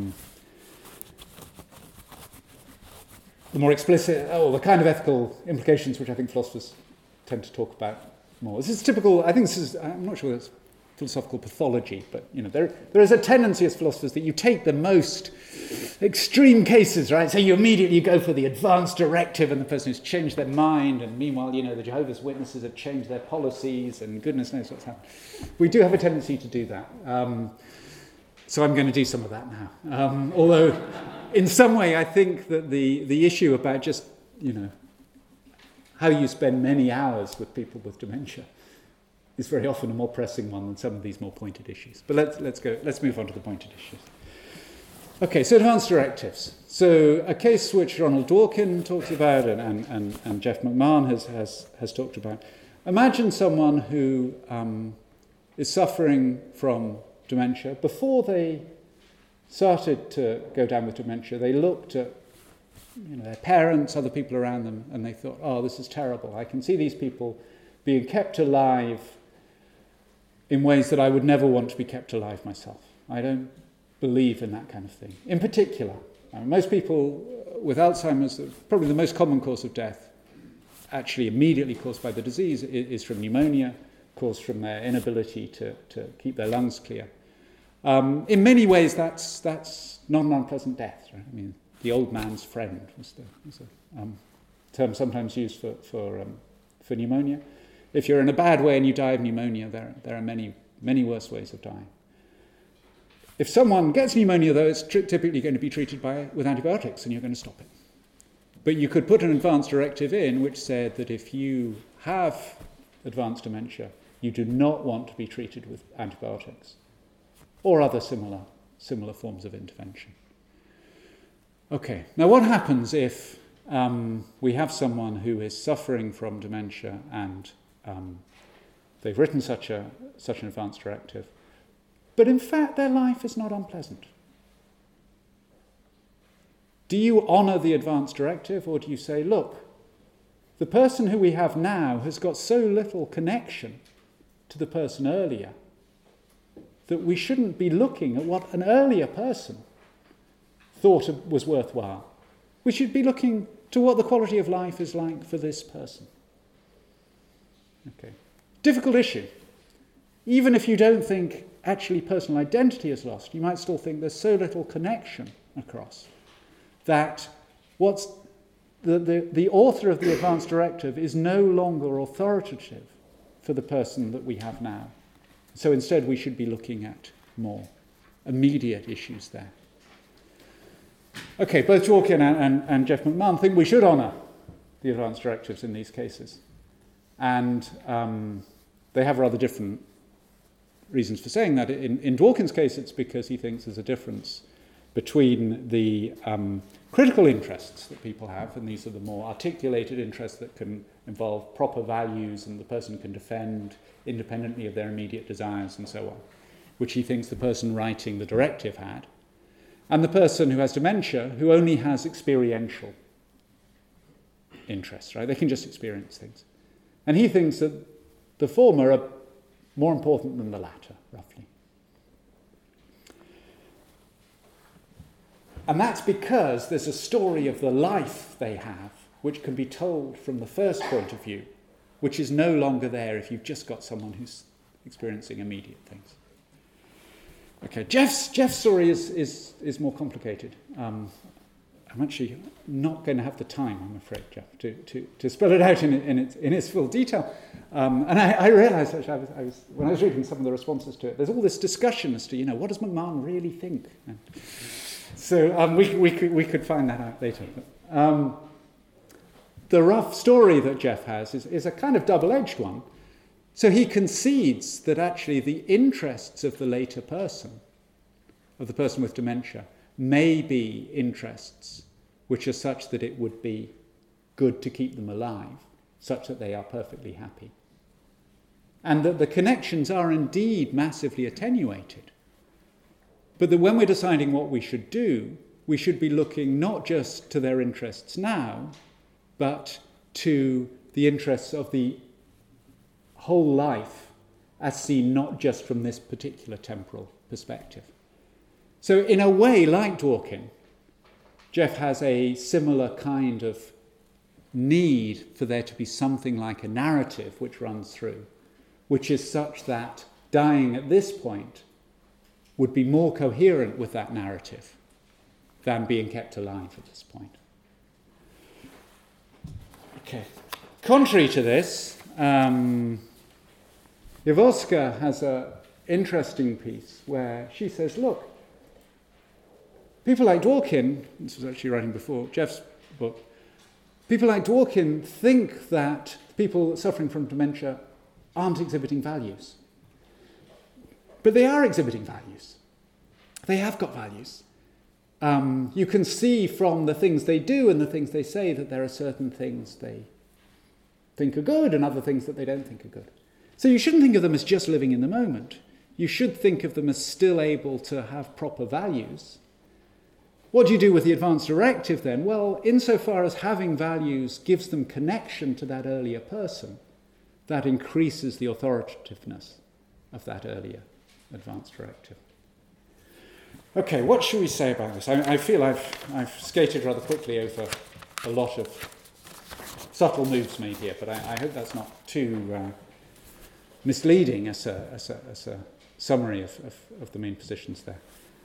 more explicit, the kind of ethical implications which I think philosophers tend to talk about more. This is typical, I'm not sure that's philosophical pathology, but there is a tendency as philosophers that you take the most extreme cases, right? So you immediately go for the advance directive and the person who's changed their mind, and meanwhile, the Jehovah's Witnesses have changed their policies, and goodness knows what's happened. We do have a tendency to do that. So I'm going to do some of that now. Although, in some way, I think that the issue about just, how you spend many hours with people with dementia is very often a more pressing one than some of these more pointed issues. But let's move on to the pointed issues. Okay, so advance directives. So a case which Ronald Dworkin talks about and Jeff McMahon has talked about. Imagine someone who is suffering from dementia. Before they started to go down with dementia, they looked at their parents, other people around them, and they thought, oh, this is terrible. I can see these people being kept alive in ways that I would never want to be kept alive myself. I don't believe in that kind of thing. In particular, most people with Alzheimer's, probably the most common cause of death, actually immediately caused by the disease, is from pneumonia, caused from their inability to keep their lungs clear. In many ways, that's not an unpleasant death. Right? I mean, the old man's friend was a term sometimes used for pneumonia. If you're in a bad way and you die of pneumonia, there are many, many worse ways of dying. If someone gets pneumonia, though, it's typically going to be treated with antibiotics, and you're going to stop it. But you could put an advance directive in which said that if you have advanced dementia, you do not want to be treated with antibiotics or other similar forms of intervention. Okay, now what happens if we have someone who is suffering from dementia and they've written such an advance directive, but in fact their life is not unpleasant? Do you honour the advance directive, or do you say, look, the person who we have now has got so little connection to the person earlier that we shouldn't be looking at what an earlier person thought was worthwhile. We should be looking to what the quality of life is like for this person. Okay. Difficult issue. Even if you don't think actually personal identity is lost, you might still think there's so little connection across that what's the author of the advance directive is no longer authoritative for the person that we have now. So instead we should be looking at more immediate issues there. Okay, both Dworkin and Jeff McMahon think we should honour the advance directives in these cases. And they have rather different reasons for saying that. In Dworkin's case, it's because he thinks there's a difference between the critical interests that people have, and these are the more articulated interests that can involve proper values and the person can defend independently of their immediate desires and so on, which he thinks the person writing the directive had, and the person who has dementia who only has experiential interests, right? They can just experience things. And he thinks that the former are more important than the latter, roughly. And that's because there's a story of the life they have which can be told from the first point of view, which is no longer there if you've just got someone who's experiencing immediate things. Okay, Jeff's story is more complicated. I'm actually not going to have the time, I'm afraid, Jeff, to spell it out in its full detail. And I realised, actually, when I was reading some of the responses to it, there's all this discussion as to, what does McMahon really think? So we could find that out later. But, the rough story that Jeff has is a kind of double-edged one. So he concedes that actually the interests of the later person, of the person with dementia, may be interests which are such that it would be good to keep them alive, such that they are perfectly happy. And that the connections are indeed massively attenuated. But that when we're deciding what we should do, we should be looking not just to their interests now, but to the interests of the whole life as seen not just from this particular temporal perspective. So in a way, like Dworkin, Jeff has a similar kind of need for there to be something like a narrative which runs through, which is such that dying at this point would be more coherent with that narrative than being kept alive at this point. Okay. Contrary to this, Jaworska has an interesting piece where she says, look, people like Dworkin, this was actually writing before Jeff's book, people like Dworkin think that people suffering from dementia aren't exhibiting values. But they are exhibiting values. They have got values. You can see from the things they do and the things they say that there are certain things they think are good and other things that they don't think are good. So you shouldn't think of them as just living in the moment. You should think of them as still able to have proper values. What do you do with the advance directive then? Well, insofar as having values gives them connection to that earlier person, that increases the authoritativeness of that earlier advance directive. Okay, what should we say about this? I feel I've skated rather quickly over a lot of subtle moves made here, but I hope that's not too misleading as a summary of the main positions there.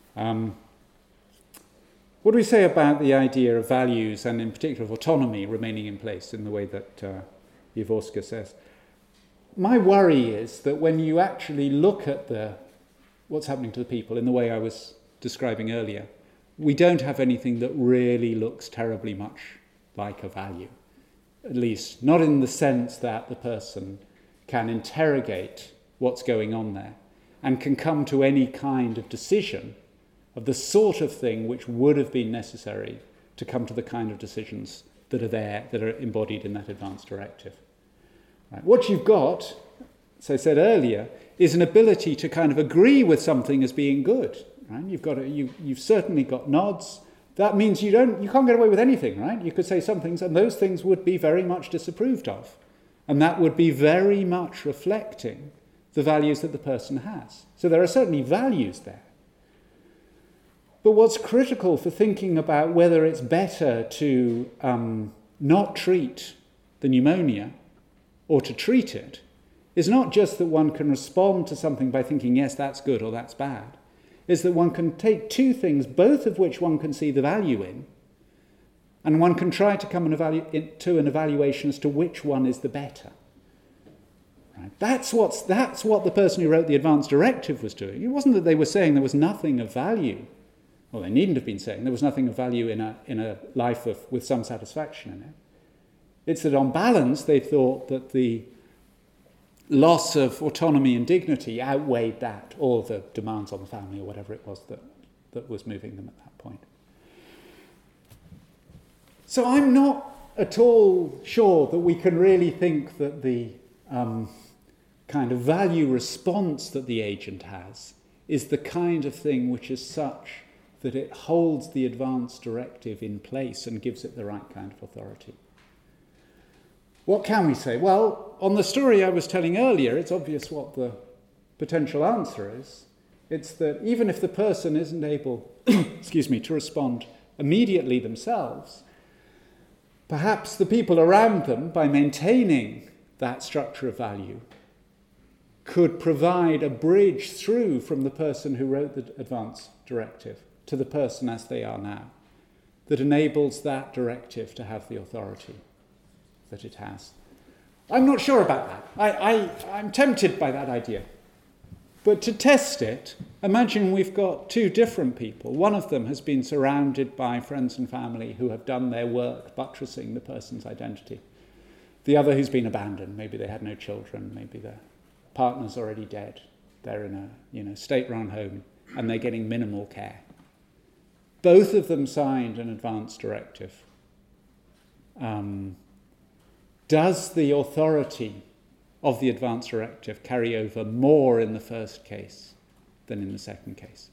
What do we say about the idea of values and in particular of autonomy remaining in place in the way that Jaworska says? My worry is that when you actually look at what's happening to the people in the way I was describing earlier, we don't have anything that really looks terribly much like a value. At least not in the sense that the person can interrogate what's going on there and can come to any kind of decision of the sort of thing which would have been necessary to come to the kind of decisions that are there, that are embodied in that advance directive. Right. What you've got, as I said earlier, is an ability to kind of agree with something as being good. Right? You've certainly got nods. That means you can't get away with anything, right? You could say some things, and those things would be very much disapproved of, and that would be very much reflecting the values that the person has. So there are certainly values there. But what's critical for thinking about whether it's better to not treat the pneumonia or to treat it is not just that one can respond to something by thinking, yes, that's good or that's bad, is that one can take two things, both of which one can see the value in, and one can try to come to an evaluation as to which one is the better. Right? That's what the person who wrote the advance directive was doing. It wasn't that they were saying there was nothing of value. Well, they needn't have been saying there was nothing of value in a life with some satisfaction in it. It's that on balance they thought that the loss of autonomy and dignity outweighed that, or the demands on the family, or whatever it was that was moving them at that point. So I'm not at all sure that we can really think that the kind of value response that the agent has is the kind of thing which is such that it holds the advance directive in place and gives it the right kind of authority. What can we say? Well, on the story I was telling earlier, it's obvious what the potential answer is. It's that even if the person isn't able, to respond immediately themselves, perhaps the people around them, by maintaining that structure of value, could provide a bridge through from the person who wrote the advance directive to the person as they are now, that enables that directive to have the authority that it has. I'm not sure about that. I'm tempted by that idea. But to test it, imagine we've got two different people. One of them has been surrounded by friends and family who have done their work buttressing the person's identity. The other who's been abandoned. Maybe they had no children. Maybe their partner's already dead. They're in a state-run home and they're getting minimal care. Both of them signed an advance directive. Does the authority of the advance directive carry over more in the first case than in the second case?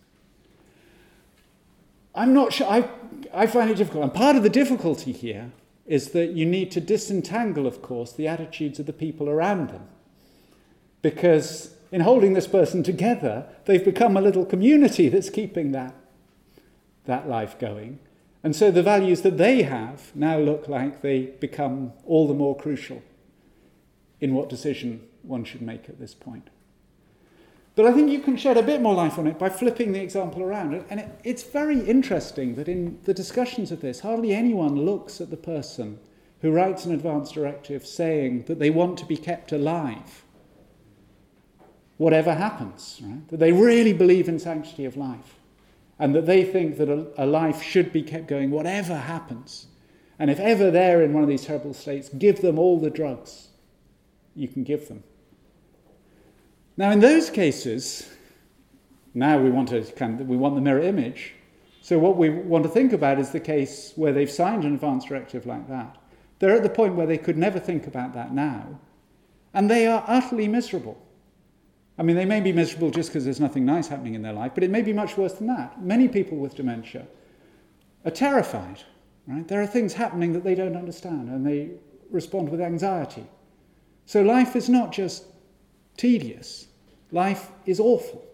I'm not sure. I find it difficult. And part of the difficulty here is that you need to disentangle, of course, the attitudes of the people around them. Because in holding this person together, they've become a little community that's keeping that life going. And so the values that they have now look like they become all the more crucial in what decision one should make at this point. But I think you can shed a bit more light on it by flipping the example around. And it's very interesting that in the discussions of this, hardly anyone looks at the person who writes an advance directive saying that they want to be kept alive, whatever happens, right? That they really believe in sanctity of life. And that they think that a life should be kept going whatever happens. And if ever they're in one of these terrible states, give them all the drugs you can give them. Now in those cases, now we want the mirror image. So what we want to think about is the case where they've signed an advance directive like that. They're at the point where they could never think about that now. And they are utterly miserable. I mean, they may be miserable just because there's nothing nice happening in their life, but it may be much worse than that. Many people with dementia are terrified, right? There are things happening that they don't understand, and they respond with anxiety. So life is not just tedious. Life is awful.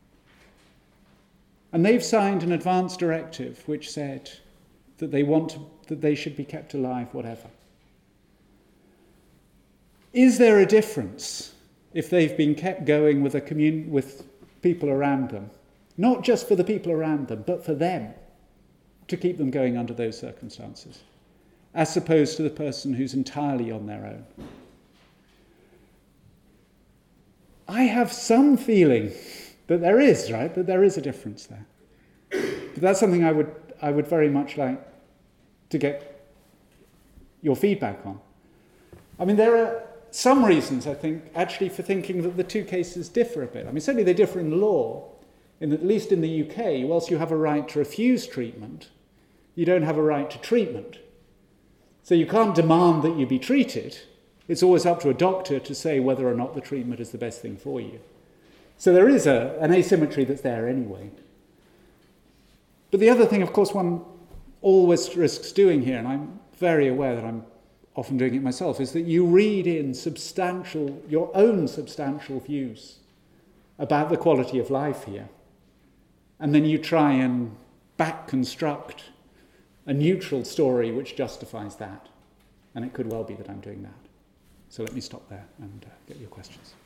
And they've signed an advance directive which said that they should be kept alive, whatever. Is there a difference if they've been kept going with with people around them, not just for the people around them, but for them, to keep them going under those circumstances, as opposed to the person who's entirely on their own? I have some feeling that there is, right? That there is a difference there. But that's something I would very much like to get your feedback on. I mean, there are some reasons, I think, actually for thinking that the two cases differ a bit. I mean, certainly they differ in law, at least in the UK, whilst you have a right to refuse treatment, you don't have a right to treatment. So you can't demand that you be treated. It's always up to a doctor to say whether or not the treatment is the best thing for you. So there is an asymmetry that's there anyway. But the other thing, of course, one always risks doing here, and I'm very aware that I'm often doing it myself, is that you read in your own substantial views about the quality of life here, and then you try and back-construct a neutral story which justifies that. And it could well be that I'm doing that. So let me stop there and get your questions.